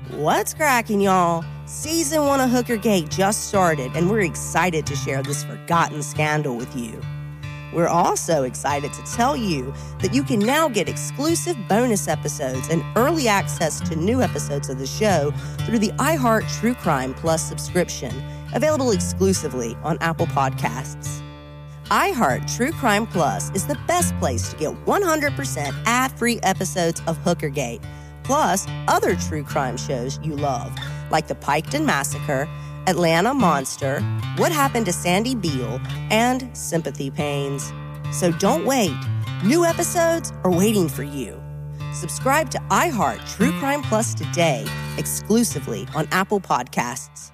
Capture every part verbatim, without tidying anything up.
What's cracking, y'all? Season one of Hooker Gate just started, and we're excited to share this forgotten scandal with you. We're also excited to tell you that you can now get exclusive bonus episodes and early access to new episodes of the show through the iHeart True Crime Plus subscription, available exclusively on Apple Podcasts. iHeart True Crime Plus is the best place to get one hundred percent ad-free episodes of Hooker Gate, plus other true crime shows you love, like The Piketon Massacre, Atlanta Monster, What Happened to Sandy Beale, and Sympathy Pains. So don't wait. New episodes are waiting for you. Subscribe to iHeart True Crime Plus today, exclusively on Apple Podcasts.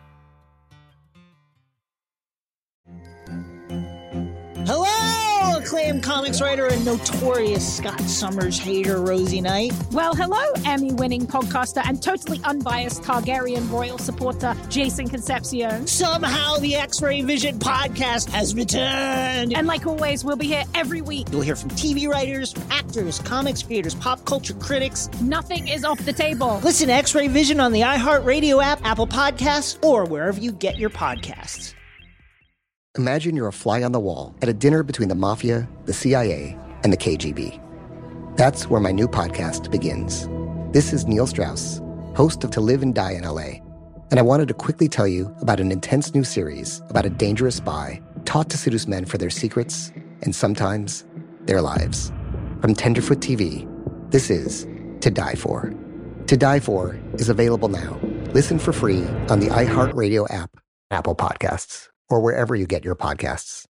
Hello, acclaimed comics writer and notorious Scott Summers hater, Rosie Knight. Well, hello, Emmy-winning podcaster and totally unbiased Targaryen royal supporter, Jason Concepcion. Somehow the X-Ray Vision podcast has returned. And like always, we'll be here every week. You'll hear from T V writers, actors, comics creators, pop culture critics. Nothing is off the table. Listen to X-Ray Vision on the iHeartRadio app, Apple Podcasts, or wherever you get your podcasts. Imagine you're a fly on the wall at a dinner between the Mafia, the C I A, and the K G B. That's where my new podcast begins. This is Neil Strauss, host of To Live and Die in L A, and I wanted to quickly tell you about an intense new series about a dangerous spy taught to seduce men for their secrets and sometimes their lives. From Tenderfoot T V, this is To Die For. To Die For is available now. Listen for free on the iHeartRadio app, Apple Podcasts, or wherever you get your podcasts.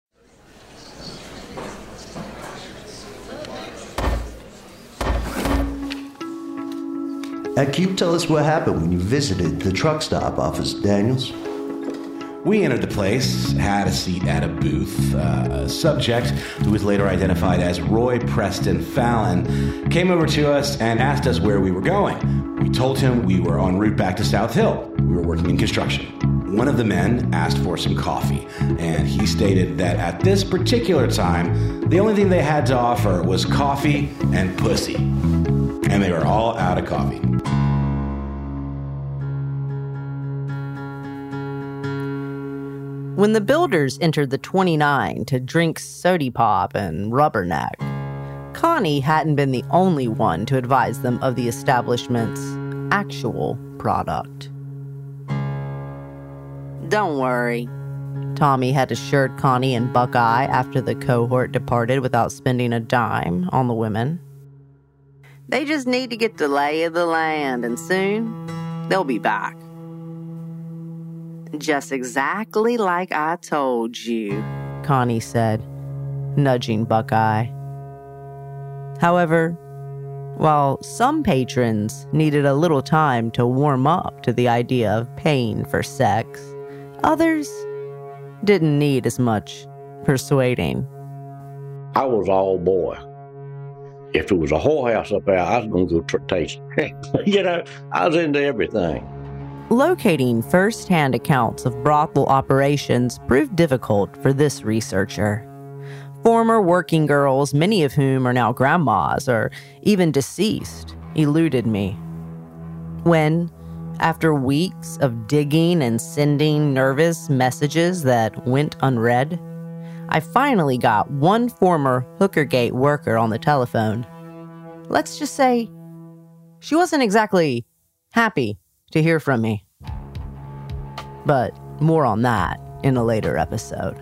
Uh, can you tell us what happened when you visited the truck stop, Officer Daniels? We entered the place, had a seat at a booth. Uh, a subject, who was later identified as Roy Preston Fallon, came over to us and asked us where we were going. We told him we were en route back to South Hill. We were working in construction. One of the men asked for some coffee, and he stated that at this particular time, the only thing they had to offer was coffee and pussy. And they were all out of coffee. When the builders entered the twenty-nine to drink sody pop and rubberneck, Connie hadn't been the only one to advise them of the establishment's actual product. Don't worry, Tommy had assured Connie and Buckeye after the cohort departed without spending a dime on the women. They just need to get the lay of the land, and soon they'll be back. Just exactly like I told you, Connie said, nudging Buckeye. However, while some patrons needed a little time to warm up to the idea of paying for sex, others didn't need as much persuading. I was all boy. If it was a whorehouse up there, I was going to go tr- taste. You know, I was into everything. Locating first-hand accounts of brothel operations proved difficult for this researcher. Former working girls, many of whom are now grandmas or even deceased, eluded me. When, after weeks of digging and sending nervous messages that went unread, I finally got one former Hooker Gate worker on the telephone. Let's just say she wasn't exactly happy to hear from me. But more on that in a later episode.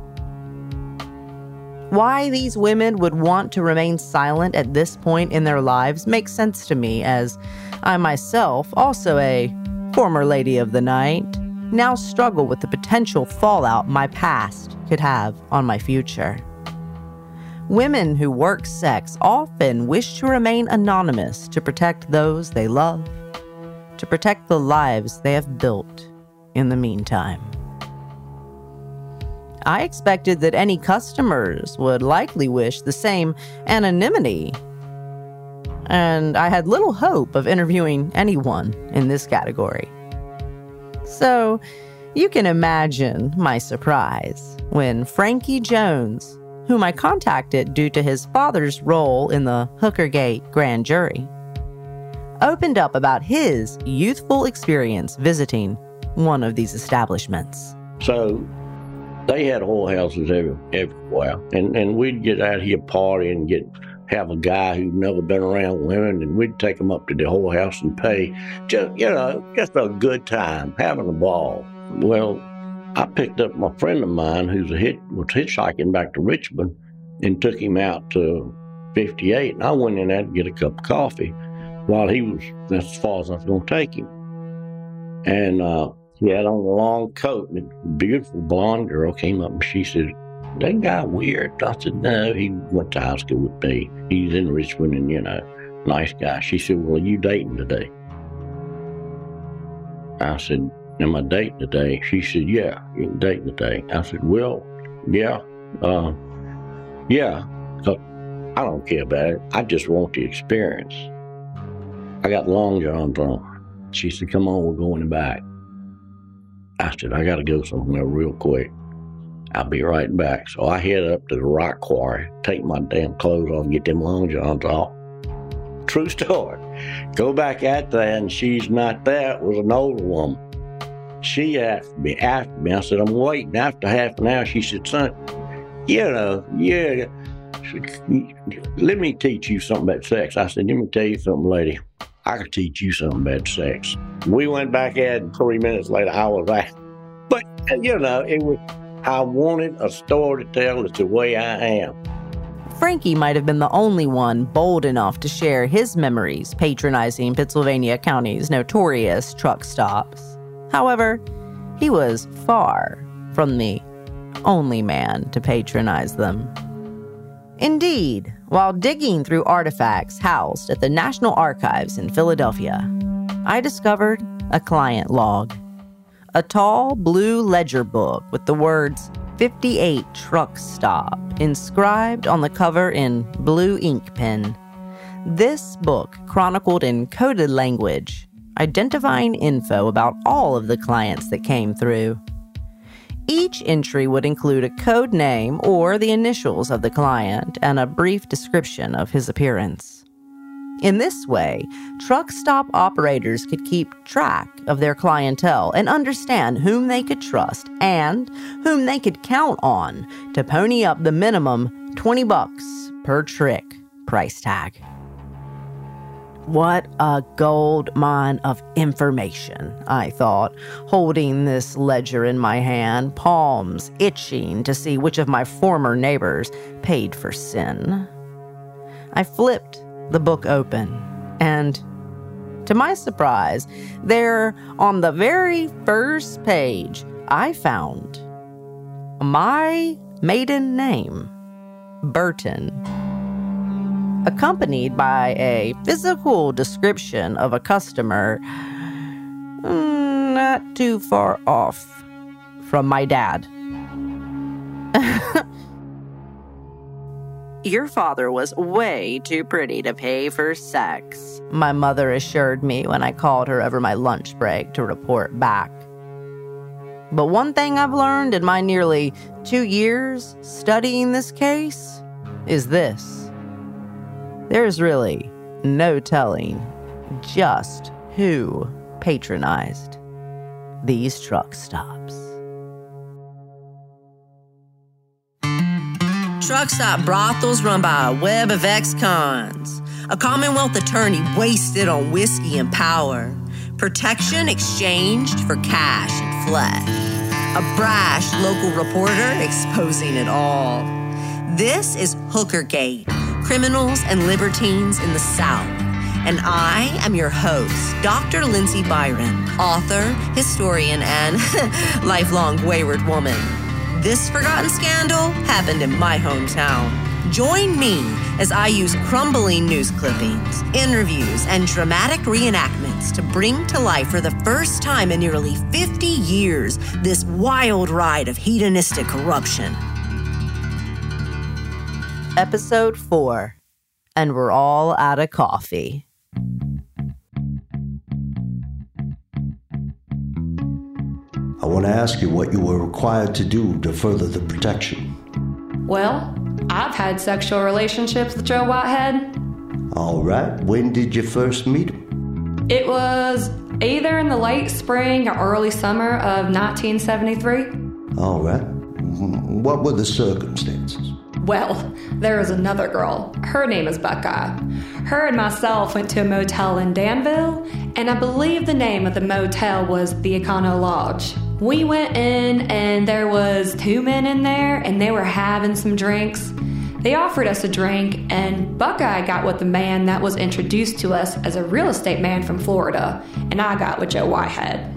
Why these women would want to remain silent at this point in their lives makes sense to me, as I myself, also a former lady of the night, now struggle with the potential fallout my past could have on my future. Women who work sex often wish to remain anonymous to protect those they love, to protect the lives they have built in the meantime. I expected that any customers would likely wish the same anonymity, and I had little hope of interviewing anyone in this category. So, you can imagine my surprise when Frankie Jones, whom I contacted due to his father's role in the Hooker Gate grand jury, opened up about his youthful experience visiting one of these establishments. So they had whorehouses every, everywhere, and, and we'd get out here party and get have a guy who'd never been around women, and we'd take him up to the whorehouse and pay, just, you know, just a good time, having a ball. Well, I picked up my friend of mine who's a hit, was hitchhiking back to Richmond and took him out to fifty-eight, and I went in there to get a cup of coffee while he was, that's as far as I was going to take him. And uh, he had on a long coat, and a beautiful blonde girl came up and she said, "That guy weird?" I said, "No, he went to high school with me. He's in Richmond and, you know, nice guy." She said, "Well, are you dating today?" I said, "Am I dating today?" She said, "Yeah, you're dating today." I said, "Well, yeah, uh, yeah, I don't care about it. I just want the experience. I got long johns on." She said, "Come on, we're going back." I said, "I got to go somewhere real quick. I'll be right back." So I head up to the rock quarry, take my damn clothes off, and get them long johns off. True story. Go back out there, and she's not there. It was an older woman. She asked me after me. I said, "I'm waiting." After half an hour, she said, "Son, you know, yeah, let me teach you something about sex." I said, "Let me tell you something, lady. I could teach you something about sex." We went back at it, three minutes later, I was out. But, you know, it was, I wanted a story to tell. It's the way I am. Frankie might have been the only one bold enough to share his memories patronizing Pittsylvania County's notorious truck stops. However, he was far from the only man to patronize them. Indeed, while digging through artifacts housed at the National Archives in Philadelphia, I discovered a client log. A tall blue ledger book with the words fifty-eight Truck Stop inscribed on the cover in blue ink pen. This book chronicled in coded language, identifying info about all of the clients that came through. Each entry would include a code name or the initials of the client and a brief description of his appearance. In this way, truck stop operators could keep track of their clientele and understand whom they could trust and whom they could count on to pony up the minimum twenty bucks per trick price tag. What a gold mine of information, I thought, holding this ledger in my hand, palms itching to see which of my former neighbors paid for sin. I flipped the book open, and to my surprise, there on the very first page, I found my maiden name, Burton, accompanied by a physical description of a customer mm, not too far off from my dad. "Your father was way too pretty to pay for sex," my mother assured me when I called her over my lunch break to report back. But one thing I've learned in my nearly two years studying this case is this. There's really no telling just who patronized these truck stops. Truck stop brothels run by a web of ex-cons. A Commonwealth attorney wasted on whiskey and power. Protection exchanged for cash and flesh. A brash local reporter exposing it all. This is Hookergate, criminals and libertines in the South. And I am your host, Doctor Lindsay Byron, author, historian, and lifelong wayward woman. This forgotten scandal happened in my hometown. Join me as I use crumbling news clippings, interviews, and dramatic reenactments to bring to life for the first time in nearly fifty years this wild ride of hedonistic corruption. Episode four, and we're all out of coffee. I want to ask you what you were required to do to further the protection. Well, I've had sexual relationships with Joe Whitehead. All right. When did you first meet him? It was either in the late spring or early summer of nineteen seventy-three. All right. What were the circumstances? Well, there was another girl. Her name is Buckeye. Her and myself went to a motel in Danville, and I believe the name of the motel was the Econo Lodge. We went in, and there was two men in there, and they were having some drinks. They offered us a drink, and Buckeye got with the man that was introduced to us as a real estate man from Florida, and I got with Joe Whitehead.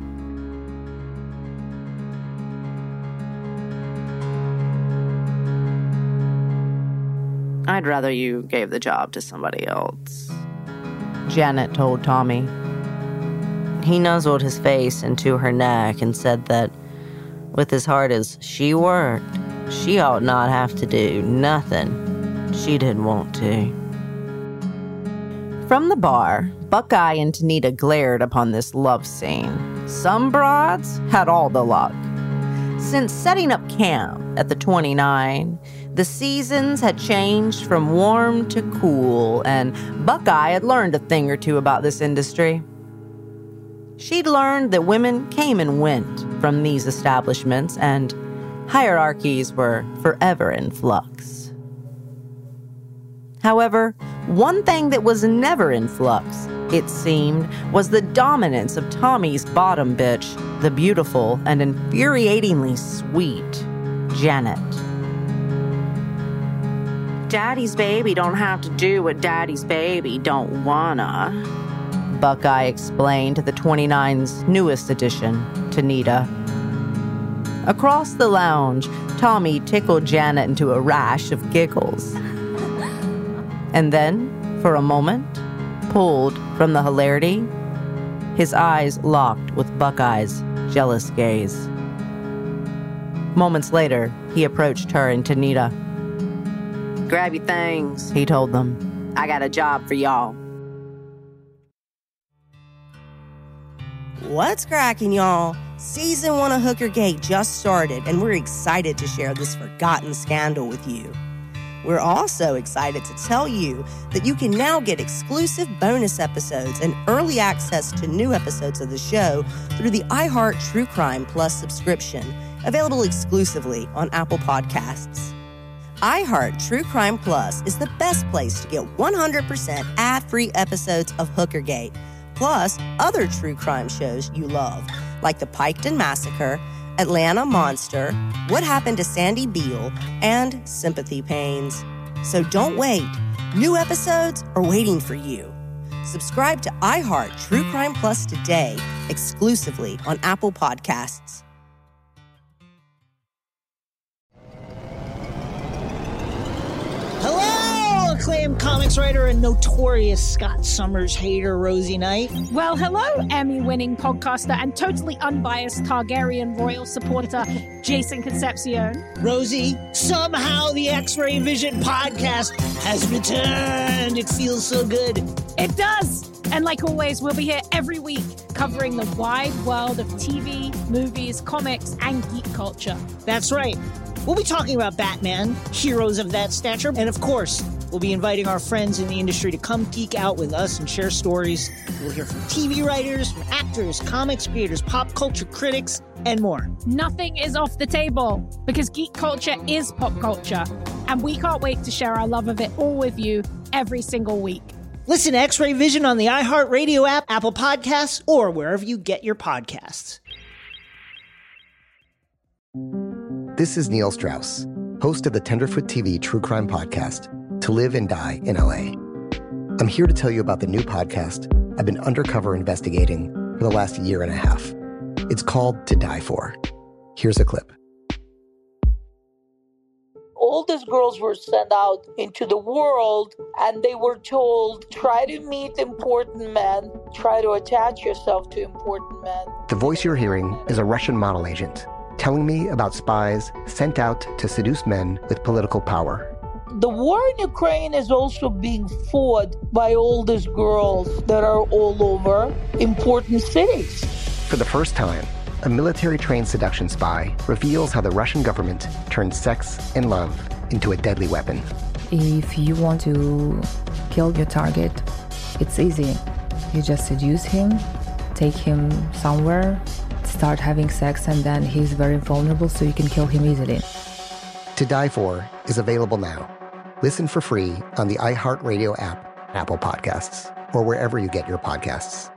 I'd rather you gave the job to somebody else, Janet told Tommy. He nuzzled his face into her neck and said that, with as hard as she worked, she ought not have to do nothing she didn't want to. From the bar, Buckeye and Tanita glared upon this love scene. Some broads had all the luck. Since setting up camp at the twenty-nine, the seasons had changed from warm to cool, and Buckeye had learned a thing or two about this industry. She'd learned that women came and went from these establishments, and hierarchies were forever in flux. However, one thing that was never in flux, it seemed, was the dominance of Tommy's bottom bitch, the beautiful and infuriatingly sweet Janet. Daddy's baby don't have to do what Daddy's baby don't wanna, Buckeye explained to the twenty-nine's newest addition, Tanita. Across the lounge, Tommy tickled Janet into a rash of giggles. And then, for a moment, pulled from the hilarity, his eyes locked with Buckeye's jealous gaze. Moments later, he approached her and Tanita. Grab your things, he told them. I got a job for y'all. What's cracking, y'all? Season one of Hooker Gate just started, and we're excited to share this forgotten scandal with you. We're also excited to tell you that you can now get exclusive bonus episodes and early access to new episodes of the show through the iHeart True Crime Plus subscription, available exclusively on Apple Podcasts. iHeart True Crime Plus is the best place to get one hundred percent ad-free episodes of Hooker Gate, plus other true crime shows you love, like the Piketon Massacre, Atlanta Monster, What Happened to Sandy Beale, and Sympathy Pains. So don't wait. New episodes are waiting for you. Subscribe to iHeart True Crime Plus today, exclusively on Apple Podcasts. Hello, acclaimed comics writer and notorious Scott Summers hater, Rosie Knight. Well, hello, Emmy-winning podcaster and totally unbiased Targaryen royal supporter, Jason Concepcion. Rosie, somehow the X-Ray Vision podcast has returned. It feels so good. It does. And like always, we'll be here every week covering the wide world of T V, movies, comics, and geek culture. That's right. We'll be talking about Batman, heroes of that stature, and of course, we'll be inviting our friends in the industry to come geek out with us and share stories. We'll hear from T V writers, from actors, comics creators, pop culture critics, and more. Nothing is off the table, because geek culture is pop culture, and we can't wait to share our love of it all with you every single week. Listen to X-Ray Vision on the iHeartRadio app, Apple Podcasts, or wherever you get your podcasts. This is Neil Strauss, host of the Tenderfoot T V true crime podcast, To Live and Die in L A. I'm here to tell you about the new podcast I've been undercover investigating for the last year and a half. It's called To Die For. Here's a clip. All these girls were sent out into the world and they were told, try to meet important men, try to attach yourself to important men. The voice you're hearing is a Russian model agent telling me about spies sent out to seduce men with political power. The war in Ukraine is also being fought by all these girls that are all over important cities. For the first time, a military-trained seduction spy reveals how the Russian government turned sex and love into a deadly weapon. If you want to kill your target, it's easy. You just seduce him, take him somewhere, start having sex, and then he's very vulnerable, so you can kill him easily. To Die For is available now. Listen for free on the iHeartRadio app, Apple Podcasts, or wherever you get your podcasts.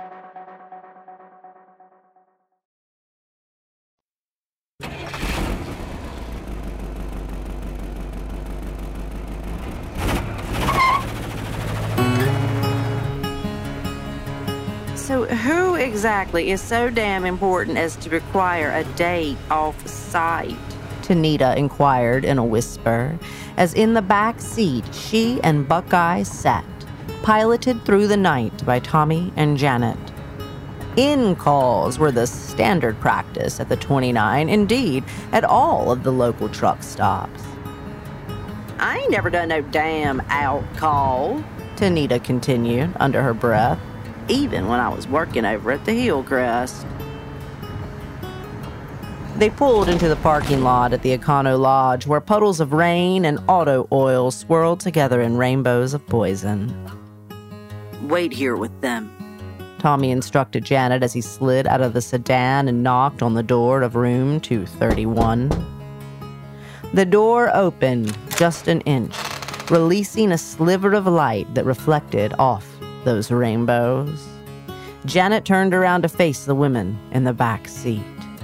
So who exactly is so damn important as to require a date off-site? Tanita inquired in a whisper, as in the back seat she and Buckeye sat, piloted through the night by Tommy and Janet. In-calls were the standard practice at the twenty-nine, indeed, at all of the local truck stops. I ain't never done no damn out-call, Tanita continued under her breath, even when I was working over at the Hillcrest. They pulled into the parking lot at the Econo Lodge, where puddles of rain and auto oil swirled together in rainbows of poison. Wait here with them, Tommy instructed Janet as he slid out of the sedan and knocked on the door of room two thirty-one. The door opened just an inch, releasing a sliver of light that reflected off those rainbows. Janet turned around to face the women in the back seat.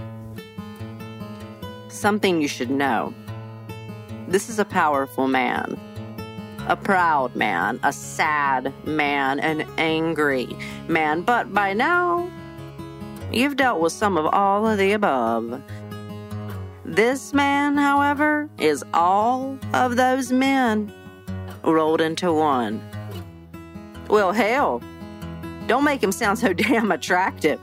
Something you should know. This is a powerful man. A proud man, a sad man, an angry man. But by now, you've dealt with some of all of the above. This man, however, is all of those men rolled into one. Well, hell, don't make him sound so damn attractive.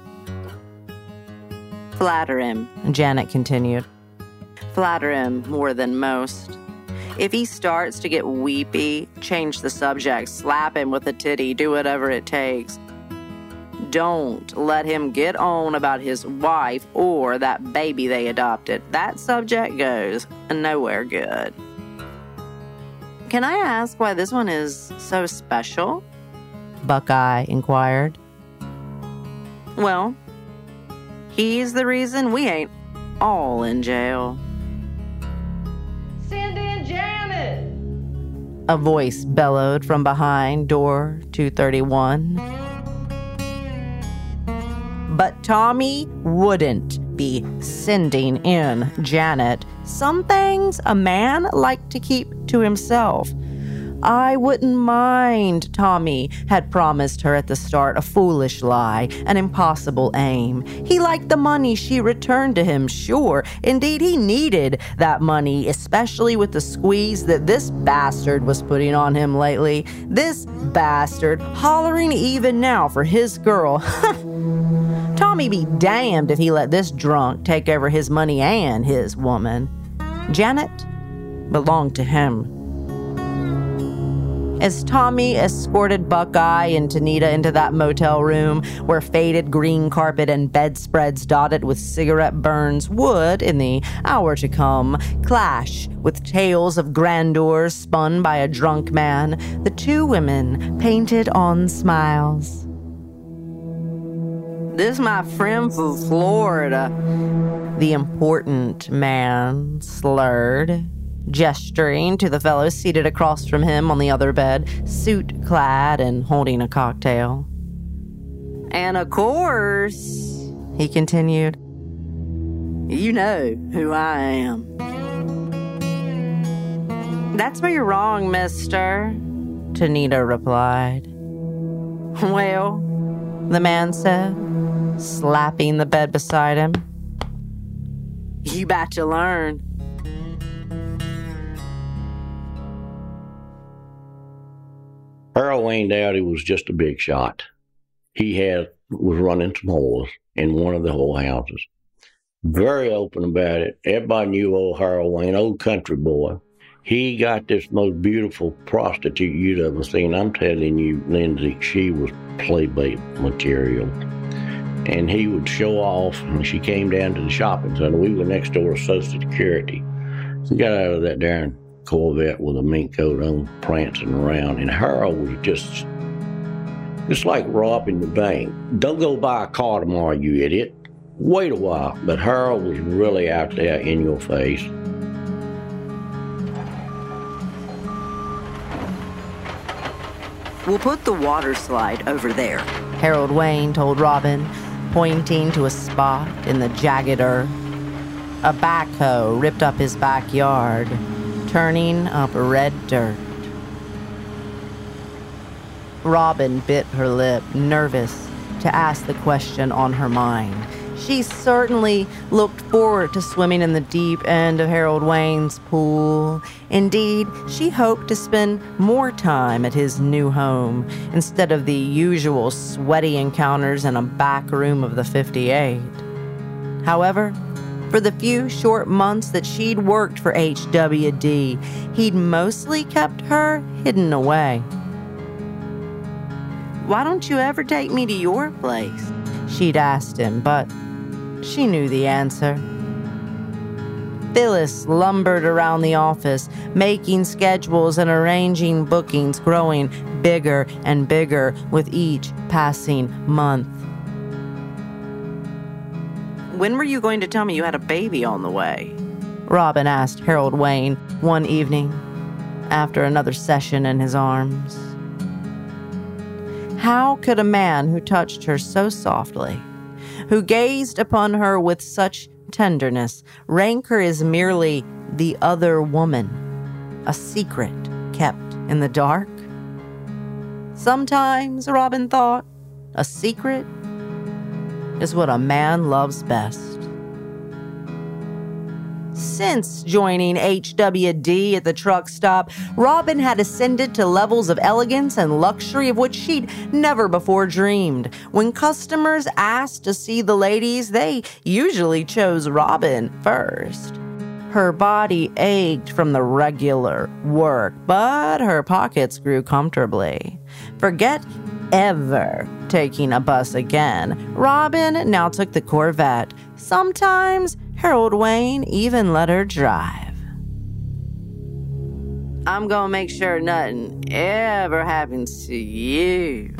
Flatter him, Janet continued. Flatter him more than most. If he starts to get weepy, change the subject, slap him with a titty, do whatever it takes. Don't let him get on about his wife or that baby they adopted. That subject goes nowhere good. Can I ask why this one is so special? Buckeye inquired. Well, he's the reason we ain't all in jail. Send in Janet! A voice bellowed from behind door two thirty-one. But Tommy wouldn't be sending in Janet. Some things a man liked to keep to himself. I wouldn't mind, Tommy had promised her at the start, a foolish lie, an impossible aim. He liked the money she returned to him, sure. Indeed, he needed that money, especially with the squeeze that this bastard was putting on him lately. This bastard hollering even now for his girl. Tommy be damned if he let this drunk take over his money and his woman. Janet belonged to him. As Tommy escorted Buckeye and Tanita into that motel room where faded green carpet and bedspreads dotted with cigarette burns would, in the hour to come, clash with tales of grandeur spun by a drunk man, the two women painted on smiles. This my friend from Florida, the important man slurred, gesturing to the fellow seated across from him on the other bed, suit-clad and holding a cocktail. And of course, he continued, you know who I am. That's where you're wrong, mister, Tanita replied. Well, the man said, slapping the bed beside him. You about to learn. Harold Wayne Dowdy was just a big shot. He had was running some holes in one of the whole houses. Very open about it. Everybody knew old Harold Wayne, old country boy. He got this most beautiful prostitute you'd ever seen. I'm telling you, Lindsay, she was playbait material. And he would show off, and she came down to the shopping center. We were next door to Social Security. He got out of that darn Corvette with a mink coat on, prancing around. And Harold was just, It's like robbing the bank. Don't go buy a car tomorrow, you idiot. Wait a while. But Harold was really out there in your face. We'll put the water slide over there, Harold Wayne told Robin, pointing to a spot in the jagged earth. A backhoe ripped up his backyard, turning up red dirt. Robin bit her lip, nervous to ask the question on her mind. She certainly looked forward to swimming in the deep end of Harold Wayne's pool. Indeed, she hoped to spend more time at his new home instead of the usual sweaty encounters in a back room of the fifty-eight. However, for the few short months that she'd worked for H W D, he'd mostly kept her hidden away. "Why don't you ever take me to your place?" she'd asked him, but she knew the answer. Phyllis lumbered around the office, making schedules and arranging bookings, growing bigger and bigger with each passing month. "When were you going to tell me you had a baby on the way?" Robin asked Harold Wayne one evening after another session in his arms. How could a man who touched her so softly, who gazed upon her with such tenderness, rank her as merely the other woman, a secret kept in the dark? Sometimes, Robin thought, a secret is what a man loves best. Since joining H W D at the truck stop, Robin had ascended to levels of elegance and luxury of which she'd never before dreamed. When customers asked to see the ladies, they usually chose Robin first. Her body ached from the regular work, but her pockets grew comfortably. Forget ever taking a bus again. Robin now took the Corvette. Sometimes Harold Wayne even let her drive. "I'm gonna make sure nothing ever happens to you,"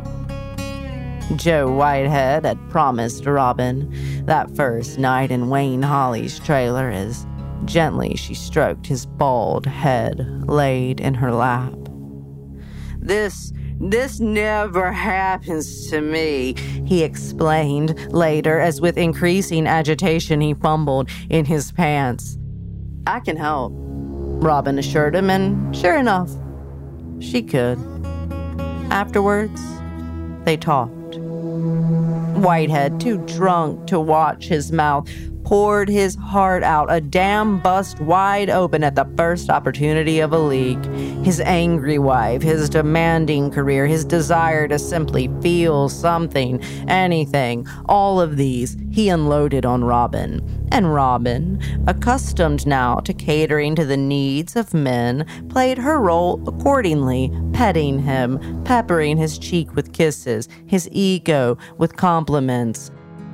Joe Whitehead had promised Robin that first night in Wayne Holly's trailer as gently she stroked his bald head laid in her lap. This This never happens to me," he explained later as with increasing agitation he fumbled in his pants. "I can help," Robin assured him, and sure enough, she could. Afterwards, they talked. Whitehead, too drunk to watch his mouth, poured his heart out, a dam bust wide open at the first opportunity of a leak. His angry wife, his demanding career, his desire to simply feel something, anything, all of these he unloaded on Robin. And Robin, accustomed now to catering to the needs of men, played her role accordingly, petting him, peppering his cheek with kisses, his ego with compliments.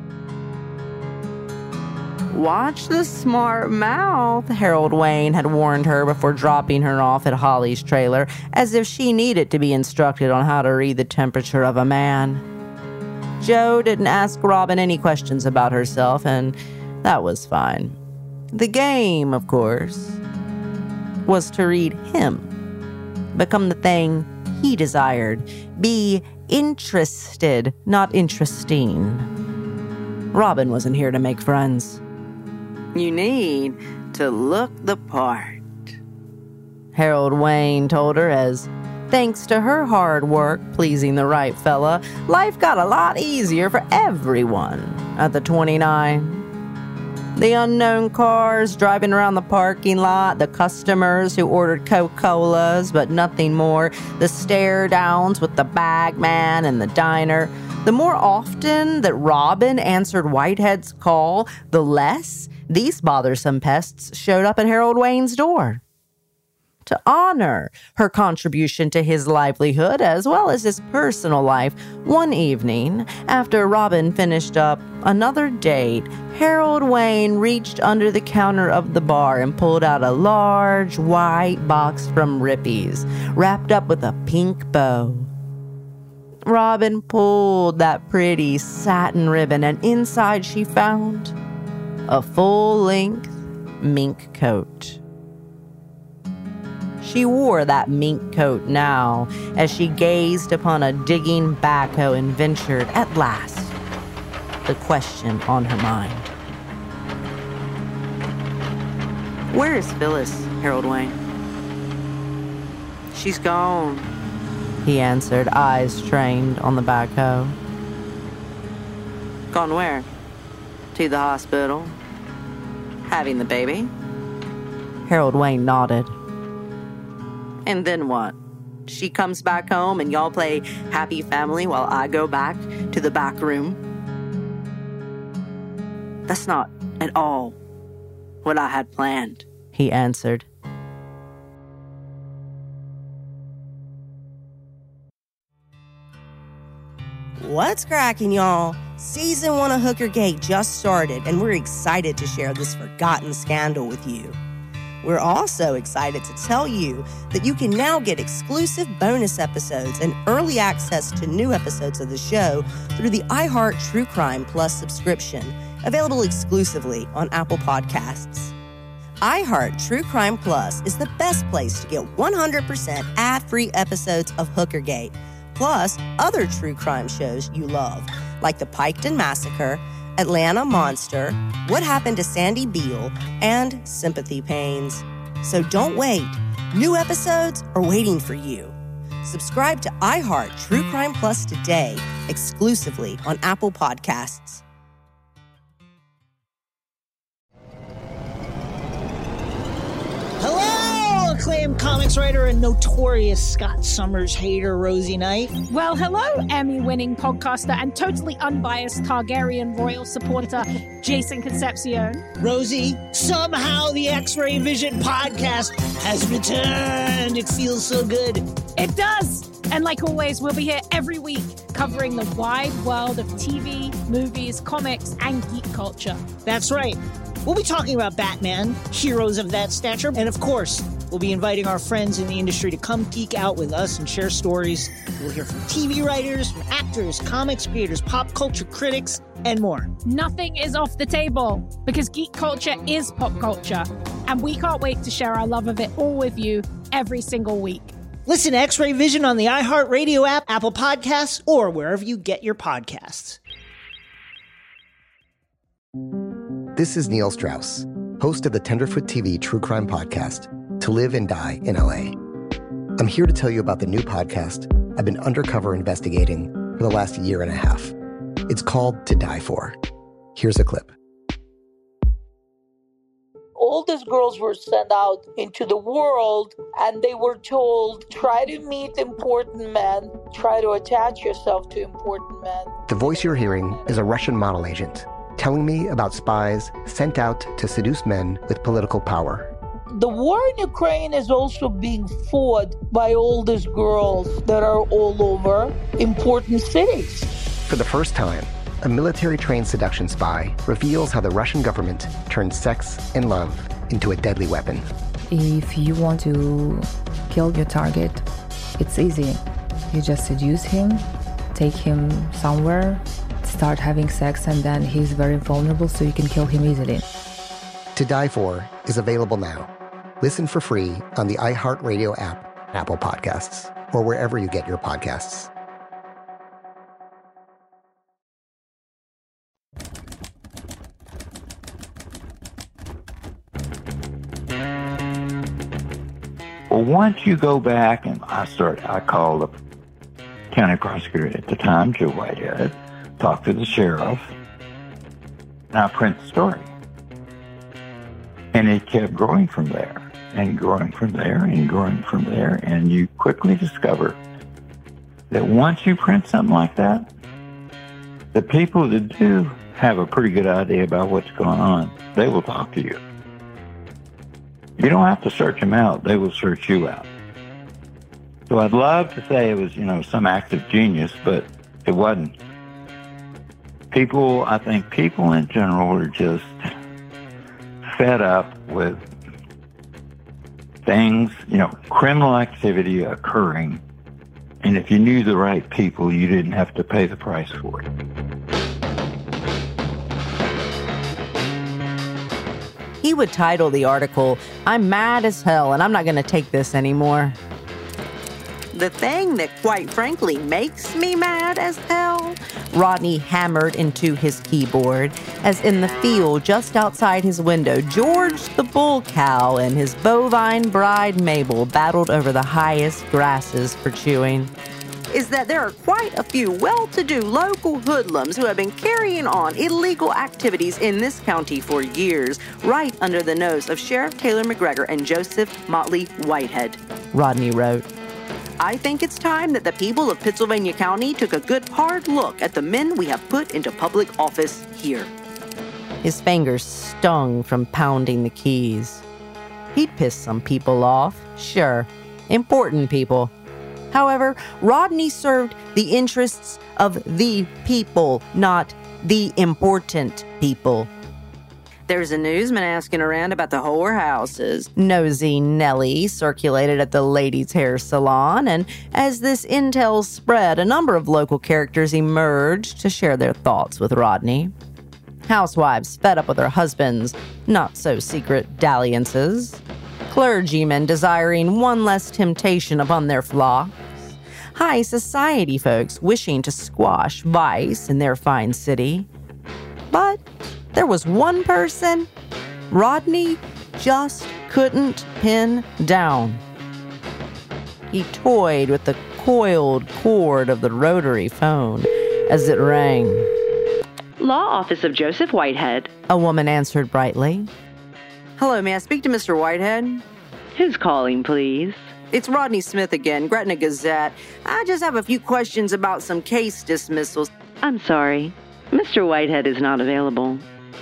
"Watch the smart mouth," Harold Wayne had warned her before dropping her off at Holly's trailer, as if she needed to be instructed on how to read the temperature of a man. Joe didn't ask Robin any questions about herself, and that was fine. The game, of course, was to read him, become the thing he desired, be interested, not interesting. Robin wasn't here to make friends. "You need to look the part," Harold Wayne told her as, thanks to her hard work pleasing the right fella, life got a lot easier for everyone at the twenty-nine. The unknown cars driving around the parking lot, the customers who ordered Coca-Colas but nothing more, the stare-downs with the bag man in the diner. The more often that Robin answered Whitehead's call, the less these bothersome pests showed up at Harold Wayne's door. To honor her contribution to his livelihood as well as his personal life, one evening, after Robin finished up another date, Harold Wayne reached under the counter of the bar and pulled out a large white box from Rippy's, wrapped up with a pink bow. Robin pulled that pretty satin ribbon, and inside she found a full-length mink coat. She wore that mink coat now as she gazed upon a digging backhoe and ventured, at last, the question on her mind. Where is Phyllis, Harold Wayne? She's gone, he answered, eyes trained on the backhoe. Gone where? To the hospital? Having the baby? Harold Wayne nodded. And then what? She comes back home and y'all play happy family while I go back to the back room? That's not at all what I had planned, he answered. What's cracking, y'all? Season one of Hooker Gate just started, and we're excited to share this forgotten scandal with you. We're also excited to tell you that you can now get exclusive bonus episodes and early access to new episodes of the show through the iHeart True Crime Plus subscription, available exclusively on Apple Podcasts. iHeart True Crime Plus is the best place to get one hundred percent ad-free episodes of Hooker Gate, plus other true crime shows you love, like The Piketon Massacre, Atlanta Monster, What Happened to Sandy Beale, and Sympathy Pains. So don't wait. New episodes are waiting for you. Subscribe to iHeart True Crime Plus today, exclusively on Apple Podcasts. Hello, acclaimed comics writer and notorious Scott Summers hater, Rosie Knight. Well, hello, Emmy-winning podcaster and totally unbiased Targaryen royal supporter, Jason Concepcion. Rosie, somehow the X-Ray Vision podcast has returned. It feels so good. It does. And like always, we'll be here every week covering the wide world of T V, movies, comics, and geek culture. That's right. We'll be talking about Batman, heroes of that stature, and of course, we'll be inviting our friends in the industry to come geek out with us and share stories. We'll hear from T V writers, from actors, comics creators, pop culture critics, and more. Nothing is off the table because geek culture is pop culture, and we can't wait to share our love of it all with you every single week. Listen to X-Ray Vision on the iHeartRadio app, Apple Podcasts, or wherever you get your podcasts. This is Neil Strauss, host of the Tenderfoot T V true crime podcast, To Live and Die in L A. I'm here to tell you about the new podcast I've been undercover investigating for the last year and a half. It's called To Die For. Here's a clip. All these girls were sent out into the world and they were told, try to meet important men, try to attach yourself to important men. The voice you're hearing is a Russian model agent telling me about spies sent out to seduce men with political power. The war in Ukraine is also being fought by all these girls that are all over important cities. For the first time, a military-trained seduction spy reveals how the Russian government turned sex and love into a deadly weapon. If you want to kill your target, it's easy. You just seduce him, take him somewhere, start having sex, and then he's very vulnerable, so you can kill him easily. To Die For is available now. Listen for free on the iHeartRadio app, Apple Podcasts, or wherever you get your podcasts. Well, once you go back, and I start, I called the county prosecutor at the time, Joe Whitehead, talked to the sheriff, and I print the story. And it kept growing from there, and growing from there, and growing from there, and you quickly discover that once you print something like that, the people that do have a pretty good idea about what's going on, they will talk to you. You don't have to search them out. They will search you out. So I'd love to say it was, you know, some act of genius, but it wasn't. People, I think people in general are just fed up with things, you know, criminal activity occurring And if you knew the right people, you didn't have to pay the price for it. He would title the article, "I'm mad as hell and I'm not going to take this anymore." The thing that, quite frankly, makes me mad as hell, Rodney hammered into his keyboard as in the field just outside his window, George the bull cow and his bovine bride Mabel battled over the highest grasses for chewing, is that there are quite a few well-to-do local hoodlums who have been carrying on illegal activities in this county for years, right under the nose of Sheriff Taylor McGregor and Joseph Motley Whitehead. Rodney wrote, I think it's time that the people of Pittsylvania County took a good hard look at the men we have put into public office here. His fingers stung from pounding the keys. He'd pissed some people off, sure, important people. However, Rodney served the interests of the people, not the important people. There's a newsman asking around about the whorehouses. Nosy Nellie circulated at the ladies' hair salon, and as this intel spread, a number of local characters emerged to share their thoughts with Rodney. Housewives fed up with their husbands' not-so-secret dalliances. Clergymen desiring one less temptation upon their flocks. High society folks wishing to squash vice in their fine city. But there was one person Rodney just couldn't pin down. He toyed with the coiled cord of the rotary phone as it rang. Law Office of Joseph Whitehead. A woman answered brightly. Hello, may I speak to Mister Whitehead? Who's calling, please? It's Rodney Smith again, Gretna Gazette. I just have a few questions about some case dismissals. I'm sorry. Mister Whitehead is not available.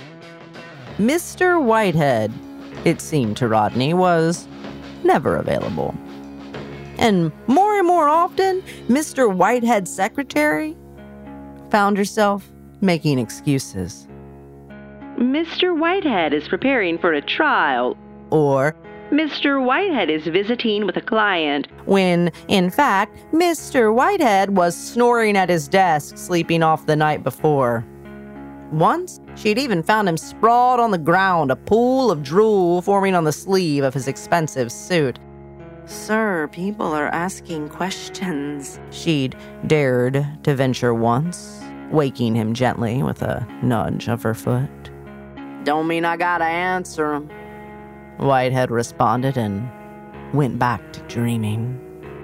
Mister Whitehead, it seemed to Rodney, was never available. And more and more often, Mister Whitehead's secretary found herself making excuses. Mister Whitehead is preparing for a trial. Or, Mister Whitehead is visiting with a client. When, in fact, Mister Whitehead was snoring at his desk, sleeping off the night before. Once, she'd even found him sprawled on the ground, a pool of drool forming on the sleeve of his expensive suit. Sir, people are asking questions, she'd dared to venture once, waking him gently with a nudge of her foot. Don't mean I gotta answer 'em, Whitehead responded and went back to dreaming.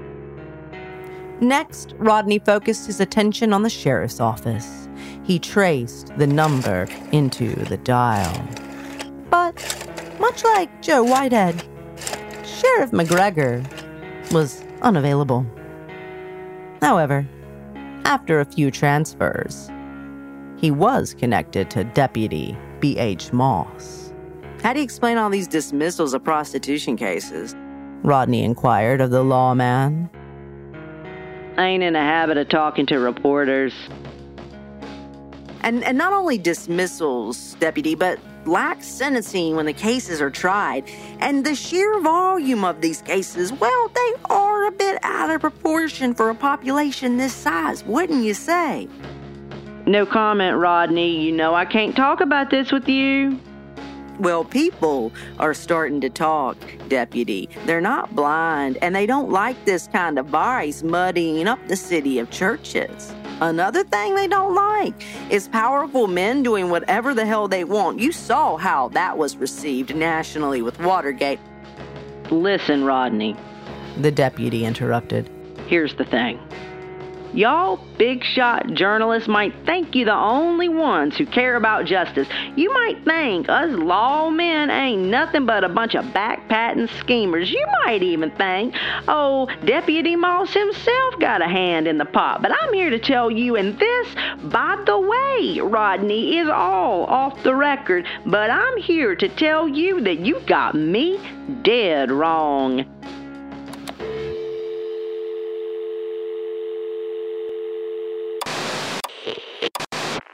Next, Rodney focused his attention on the sheriff's office. He traced the number into the dial. But, much like Joe Whitehead, Sheriff McGregor was unavailable. However, after a few transfers, he was connected to Deputy B H Moss. How do you explain all these dismissals of prostitution cases? Rodney inquired of the lawman. I ain't in the habit of talking to reporters. And, and not only dismissals, Deputy, but lax sentencing when the cases are tried. And the sheer volume of these cases, well, they are a bit out of proportion for a population this size, wouldn't you say? No comment, Rodney. You know I can't talk about this with you. Well, people are starting to talk, Deputy. They're not blind, and they don't like this kind of vice muddying up the city of churches. Another thing they don't like is powerful men doing whatever the hell they want. You saw how that was received nationally with Watergate. Listen, Rodney, the deputy interrupted. Here's the thing. Y'all big shot journalists might think you the only ones who care about justice. You might think us lawmen ain't nothing but a bunch of back-patting schemers. You might even think, oh, Deputy Moss himself got a hand in the pot. But I'm here to tell you, and this, by the way, Rodney, is all off the record. But I'm here to tell you that you got me dead wrong.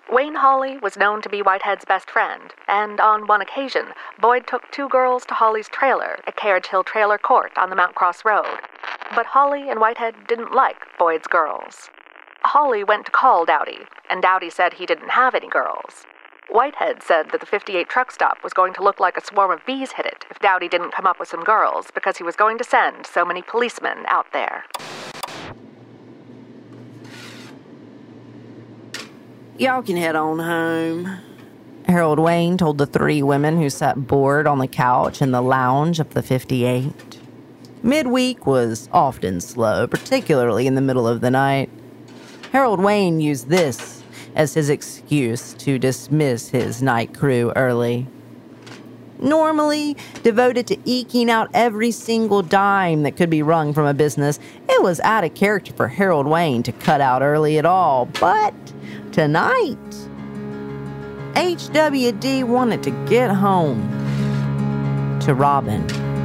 Wayne Hawley was known to be Whitehead's best friend, and on one occasion, Boyd took two girls to Hawley's trailer at Carriage Hill Trailer Court on the Mount Cross Road. But Hawley and Whitehead didn't like Boyd's girls. Hawley went to call Dowdy, and Dowdy said he didn't have any girls. Whitehead said that the fifty-eight truck stop was going to look like a swarm of bees hit it if Dowdy didn't come up with some girls because he was going to send so many policemen out there. Y'all can head on home, Harold Wayne told the three women who sat bored on the couch in the lounge of the fifty-eight. Midweek was often slow, particularly in the middle of the night. Harold Wayne used this as his excuse to dismiss his night crew early. Normally devoted to eking out every single dime that could be wrung from a business, it was out of character for Harold Wayne to cut out early at all. But tonight, H W D wanted to get home to Robin.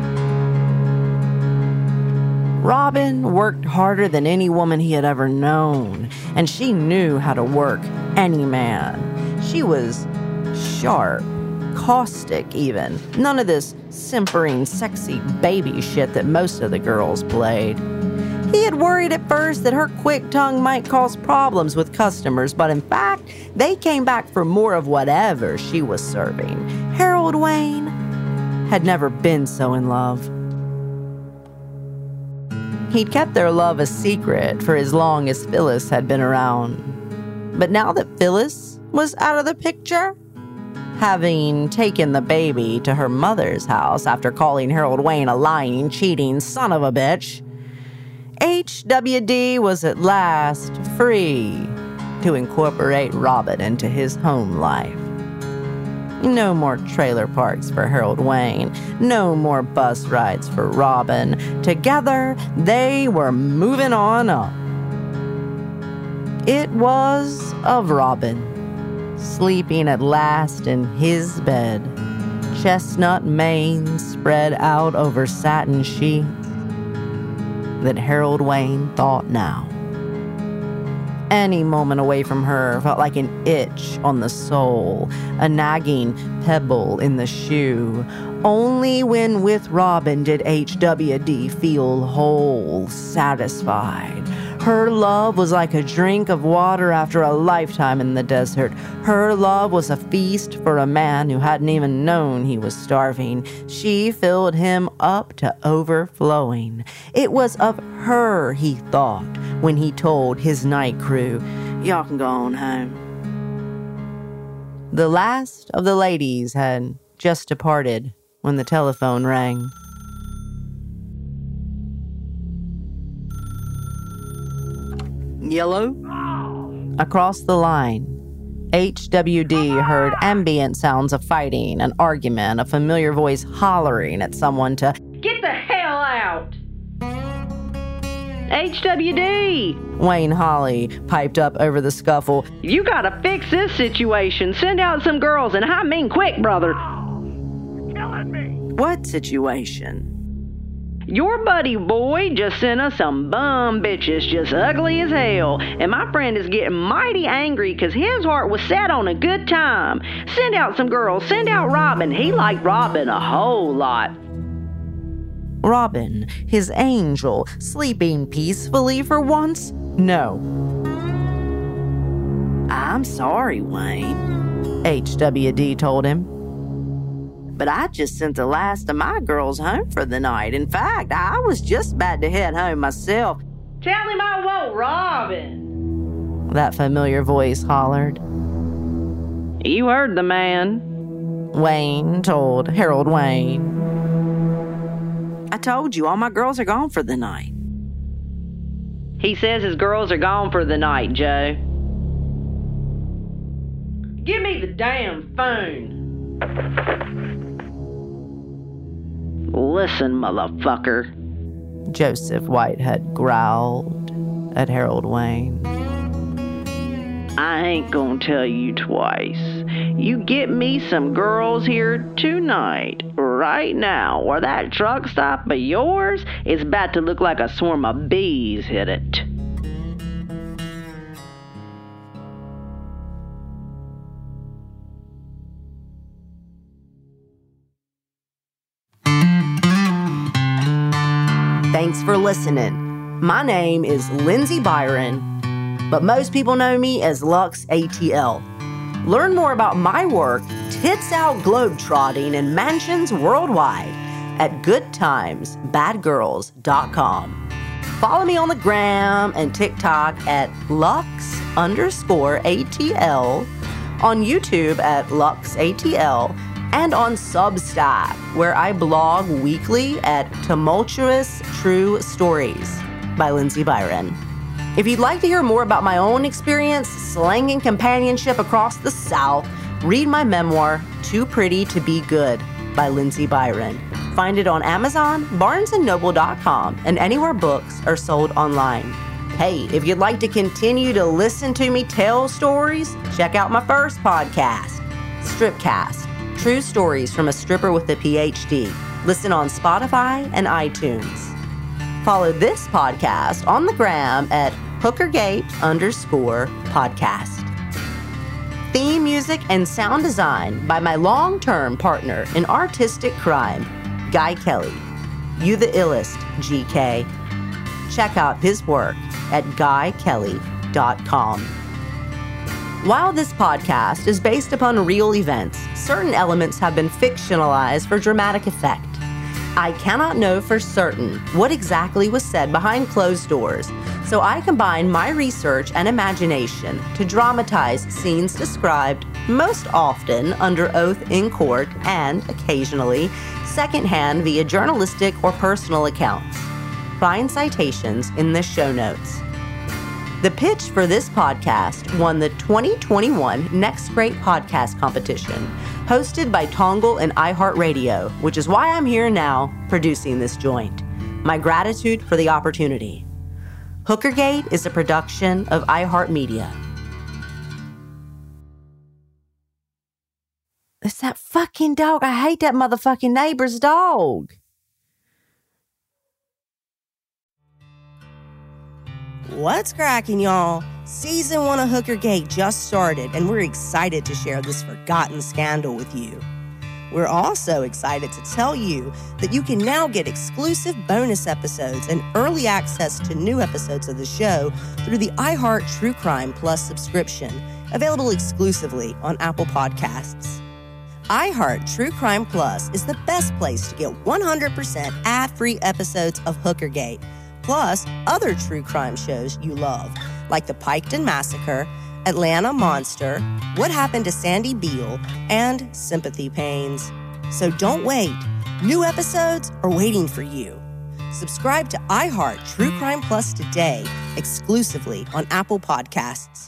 Robin worked harder than any woman he had ever known, and she knew how to work any man. She was sharp, caustic even. None of this simpering, sexy baby shit that most of the girls played. He had worried at first that her quick tongue might cause problems with customers, but in fact, they came back for more of whatever she was serving. Harold Wayne had never been so in love. He'd kept their love a secret for as long as Phyllis had been around. But now that Phyllis was out of the picture, having taken the baby to her mother's house after calling Harold Wayne a lying, cheating son of a bitch, H W D was at last free to incorporate Robin into his home life. No more trailer parks for Harold Wayne. No more bus rides for Robin. Together, they were moving on up. It was of Robin, sleeping at last in his bed, chestnut mane spread out over satin sheets, that Harold Wayne thought now. Any moment away from her felt like an itch on the sole, a nagging pebble in the shoe. Only when with Robin did H W D feel whole, satisfied. Her love was like a drink of water after a lifetime in the desert. Her love was a feast for a man who hadn't even known he was starving. She filled him up to overflowing. It was of her he thought when he told his night crew, "Y'all can go on home." The last of the ladies had just departed when the telephone rang. Yellow? Across the line, H W D heard ambient sounds of fighting, an argument, a familiar voice hollering at someone to "Get the hell out!" H W D! Wayne Hawley piped up over the scuffle. "You gotta fix this situation. Send out some girls, and I mean quick, brother." Killing me. What situation? Your buddy Boyd just sent us some bum bitches, just ugly as hell, and my friend is getting mighty angry because his heart was set on a good time. Send out some girls. Send out Robin. He liked Robin a whole lot. Robin, his angel, sleeping peacefully for once? No. I'm sorry, Wayne, H W D told him. But I just sent the last of my girls home for the night. In fact, I was just about to head home myself. Tell him I want Robin, that familiar voice hollered. You heard the man, Wayne told Harold Wayne. I told you, all my girls are gone for the night. He says his girls are gone for the night, Joe. Give me the damn phone. Listen, motherfucker, Joseph Whitehead growled at Harold Wayne. I ain't gonna tell you twice. You get me some girls here tonight, right now, or that truck stop of yours is about to look like a swarm of bees hit it. Thanks for listening. My name is Lindsay Byron, but most people know me as Lux A T L. Learn more about my work, tits out globetrotting and mansions worldwide at good times bad girls dot com. Follow me on the gram and TikTok at Lux underscore ATL, on YouTube at Lux A T L, and on Substack, where I blog weekly at Tumultuous True Stories by Lindsay Byron. If you'd like to hear more about my own experience slanging companionship across the South, read my memoir, Too Pretty to Be Good by Lindsay Byron. Find it on Amazon, barnes and noble dot com, and anywhere books are sold online. Hey, if you'd like to continue to listen to me tell stories, check out my first podcast, Stripcast, True Stories from a Stripper with a P H D. Listen on Spotify and iTunes. Follow this podcast on the gram at hookergate underscore podcast. Theme music and sound design by my long-term partner in artistic crime, Guy Kelly. You the illest, G K. Check out his work at guy kelly dot com. While this podcast is based upon real events, certain elements have been fictionalized for dramatic effect. I cannot know for certain what exactly was said behind closed doors, so I combine my research and imagination to dramatize scenes described most often under oath in court and, occasionally, secondhand via journalistic or personal accounts. Find citations in the show notes. The pitch for this podcast won the twenty twenty-one Next Great Podcast competition, hosted by Tongle and iHeartRadio, which is why I'm here now producing this joint. My gratitude for the opportunity. Hookergate is a production of iHeartMedia. It's that fucking dog. I hate that motherfucking neighbor's dog. What's cracking, y'all? Season one of Hookergate just started, and we're excited to share this forgotten scandal with you. We're also excited to tell you that you can now get exclusive bonus episodes and early access to new episodes of the show through the iHeart True Crime Plus subscription, available exclusively on Apple Podcasts. iHeart True Crime Plus is the best place to get one hundred percent ad-free episodes of Hookergate, plus other true crime shows you love, like The Piketon Massacre, Atlanta Monster, What Happened to Sandy Beale, and Sympathy Pains. So don't wait. New episodes are waiting for you. Subscribe to iHeart True Crime Plus today, exclusively on Apple Podcasts.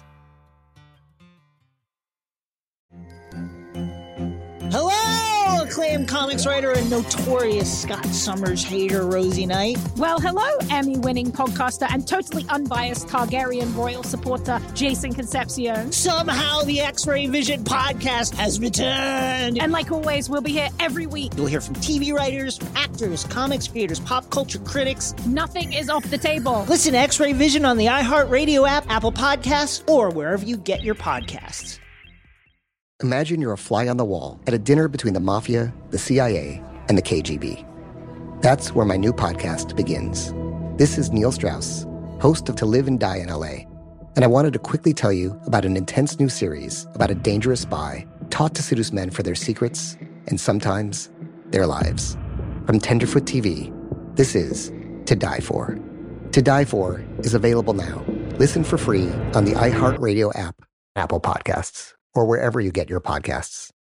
Hello, acclaimed comics writer and notorious Scott Summers hater, Rosie Knight. Well, hello, Emmy-winning podcaster and totally unbiased Targaryen royal supporter, Jason Concepcion. Somehow the X-Ray Vision podcast has returned. And like always, we'll be here every week. You'll hear from T V writers, actors, comics creators, pop culture critics. Nothing is off the table. Listen to X-Ray Vision on the iHeartRadio app, Apple Podcasts, or wherever you get your podcasts. Imagine you're a fly on the wall at a dinner between the Mafia, the C I A, and the K G B. That's where my new podcast begins. This is Neil Strauss, host of To Live and Die in L A, and I wanted to quickly tell you about an intense new series about a dangerous spy taught to seduce men for their secrets and sometimes their lives. From Tenderfoot T V, this is To Die For. To Die For is available now. Listen for free on the iHeartRadio app, Apple Podcasts, or wherever you get your podcasts.